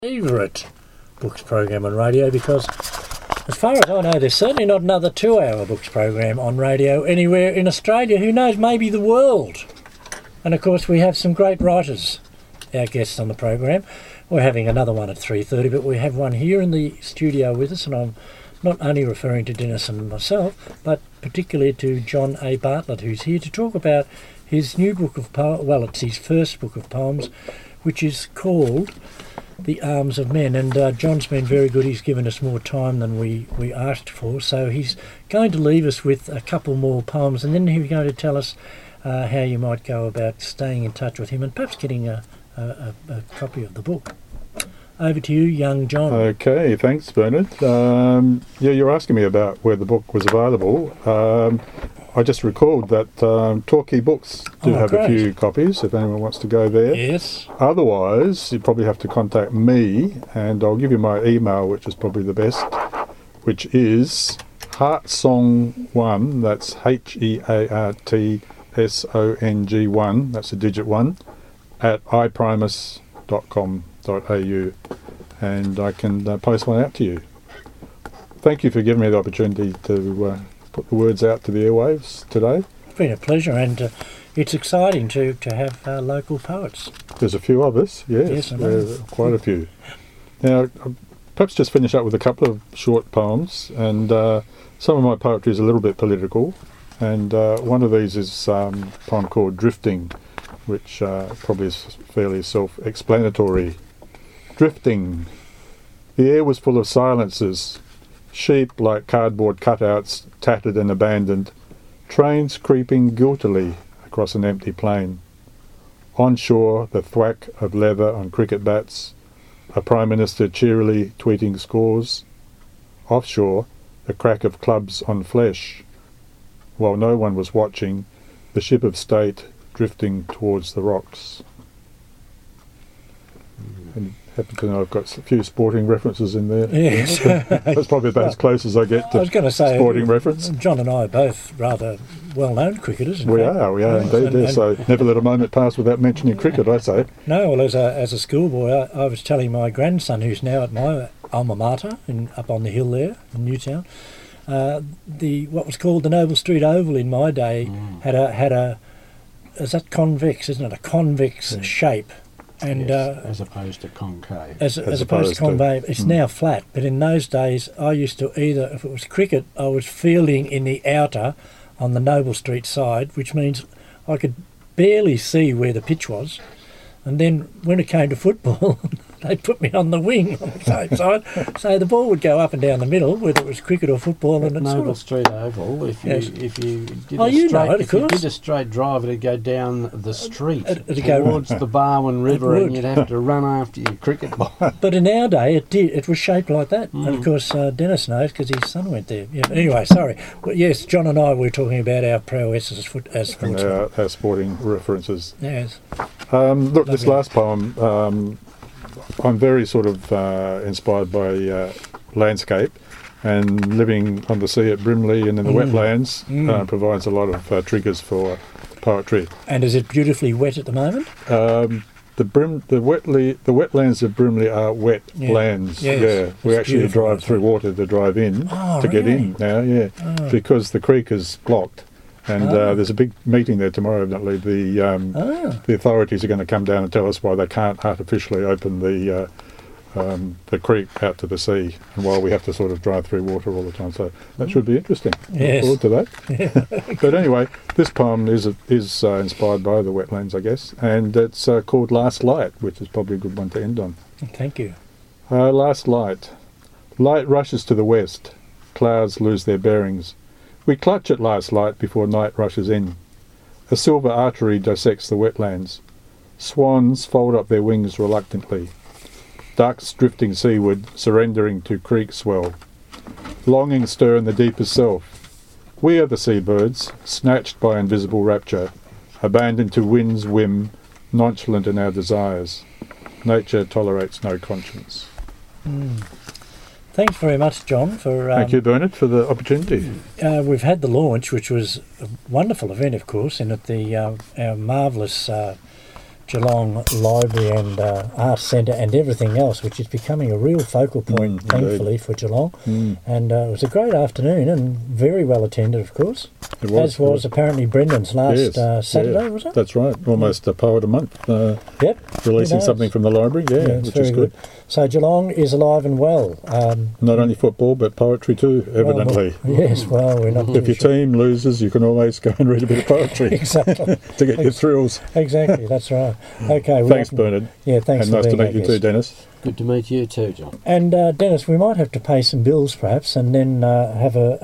Favourite books program on radio, because as far as I know there's certainly not another 2-hour books program on radio anywhere in Australia, who knows, maybe the world. And of course we have some great writers, our guests on the program. We're having another one at 3:30, but we have one here in the studio with us, and I'm not only referring to Dennis and myself, but particularly to John A. Bartlett, who's here to talk about his new book of poems. Well, it's his first book of poems, which is called The Arms of Men, and John's been very good. He's given us more time than we asked for, so he's going to leave us with a couple more poems, and then he's going to tell us how you might go about staying in touch with him and perhaps getting a copy of the book. Over to you, young John. Okay, thanks, Bernard. You're asking me about where the book was available. I just recalled that Torquay Books do have great. a few copies if anyone wants to go there. Yes. Otherwise, you probably have to contact me, and I'll give you my email, which is probably the best, which is heartsong1, that's HEARTSONG1, that's a digit 1, at iprimus.com.au, and I can post one out to you. Thank you for giving me the opportunity to put the words out to the airwaves today. It's been a pleasure, and it's exciting to have local poets. There's a few of us, yes, I know. quite a few. Now, I'll perhaps just finish up with a couple of short poems, and some of my poetry is a little bit political, and one of these is a poem called Drifting, which probably is fairly self-explanatory. Drifting. The air was full of silences, sheep like cardboard cutouts, tattered and abandoned, trains creeping guiltily across an empty plain. Onshore, the thwack of leather on cricket bats, a Prime Minister cheerily tweeting scores. Offshore, the crack of clubs on flesh. While no one was watching, the ship of state drifting towards the rocks. And happen to know I've got a few sporting references in there. Yes. That's probably about as close as I get to I was going to say, sporting reference. John and I are both rather well-known cricketers. We are indeed. And So never let a moment pass without mentioning cricket, I say. No, well, as a schoolboy, I was telling my grandson, who's now at my alma mater, up on the hill there in Newtown, what was called the Noble Street Oval in my day had a is that convex, isn't it? A convex shape. And yes, as opposed to concave. As opposed to concave, it's now flat. But in those days, I used to either, if it was cricket, I was fielding in the outer on the Noble Street side, which means I could barely see where the pitch was. And then when it came to football, they put me on the wing on the same side, so the ball would go up and down the middle, whether it was cricket or football. And Noble Street Oval, if you did a straight drive, it'd go down the street towards the Barwon River, and you'd have to run after your cricket ball. But in our day, it was shaped like that. And of course, Dennis knows because his son went there. Yeah. Anyway, sorry. But yes, John and I were talking about our prowess as sportsmen. Our sporting references. Yes. Look, this last poem, I'm very sort of inspired by landscape, and living on the sea at Brimley and in the wetlands provides a lot of triggers for poetry. And is it beautifully wet at the moment? The wetlands of Brimley are wet lands. Yes. Yeah, we actually drive through water to drive in get in now. Yeah, because the creek is blocked. And there's a big meeting there tomorrow, evidently. The authorities are going to come down and tell us why they can't artificially open the creek out to the sea, and while we have to sort of drive through water all the time. So that should be interesting. Yes. Look forward to that. But anyway, this poem is inspired by the wetlands, I guess, and it's called Last Light, which is probably a good one to end on. Thank you. Last light. Light rushes to the west. Clouds lose their bearings. We clutch at last light before night rushes in. A silver artery dissects the wetlands. Swans fold up their wings reluctantly. Ducks drifting seaward, surrendering to creek swell. Longing stir in the deepest self. We are the seabirds, snatched by invisible rapture, abandoned to wind's whim, nonchalant in our desires. Nature tolerates no conscience. Thanks very much, John. Thank you, Bernard, for the opportunity. We've had the launch, which was a wonderful event, of course, and at our marvellous Geelong Library and Arts Centre and everything else, which is becoming a real focal point, thankfully, for Geelong. And it was a great afternoon and very well attended, of course. It was. As was apparently Brendan's last Saturday, was it? That's right. Almost a poet a month. Yep. Releasing something from the library, which is good. So Geelong is alive and well. Not only football, but poetry too, evidently. Yes, well, we're not If your team loses, you can always go and read a bit of poetry. Exactly. To get your thrills. Exactly, that's right. Okay. Thanks, Bernard. Yeah, thanks and for nice being to meet you too, Dennis. Good to meet you too, John. And Dennis, we might have to pay some bills perhaps and then have a